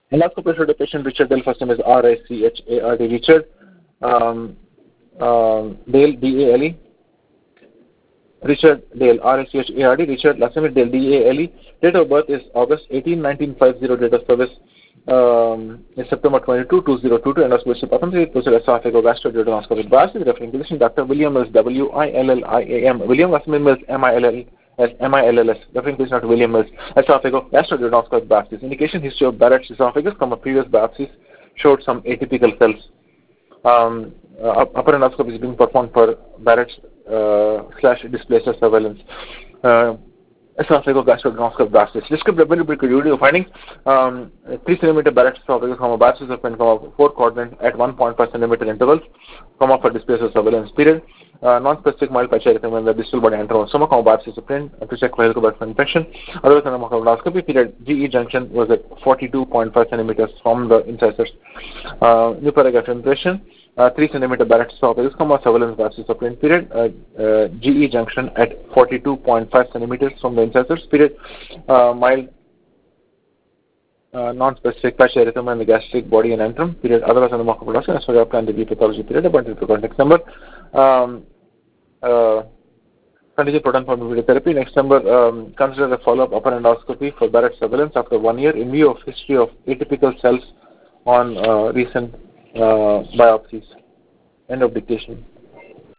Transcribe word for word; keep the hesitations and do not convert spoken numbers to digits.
Endoscopy showed the patient Richard Dale, first name is R I C H A R D, Richard um, um, Dale, D A L E. Richard Dale, R I C H A R D, Richard, last name is Dale, D A L E. Date of birth is August eighteenth, nineteen fifty. Date of service um, is September twenty-second, two thousand twenty-two. Endoscopy pathology, procedure esophagogastroduodenoscopic biopsy. Referring physician, Doctor William Mills, W I L L I A M. William, last name Mills, M I L L S, M I L L S. Referring physician, Doctor William Mills, esophagogastroduodenoscopic biopsies. Indication, history of Barrett's esophagus. From a previous biopsies showed some atypical cells. Um, uh, upper endoscopy is being performed for Barrett's uh, slash dysplasia surveillance. Uh, esophagogastroduodenoscopic biopsies. Describe the very video findings. Um, three centimeter Barrett's esophagus, comma, biopsies of pen, comma, four quadrant at one point five centimeter intervals, comma, for dysplasia surveillance period. Uh, non-specific mild pachyarrhythmia in the distal body antral, comma, biopsies of pen to check for helicobacter infection. Otherwise, endoscopy period, G E junction was at forty-two point five centimeters from the incisors. Uh, new paragraph impression. Uh, three centimeter Barrett's esophagus, comma, surveillance biopsies of pen period. Uh, uh, G E junction at forty-two point five centimeters from the incisors period. Uh, mild uh, non-specific pachyarrhythmia in the gastric body and antrum period. Otherwise, endoscopy production as well as the pathology period. Abundant context number. Um, uh, Contingent proton pump therapy. Next number, um, consider the follow-up upper endoscopy for Barrett's surveillance after one year in view of history of atypical cells on uh, recent uh, biopsies. End of dictation.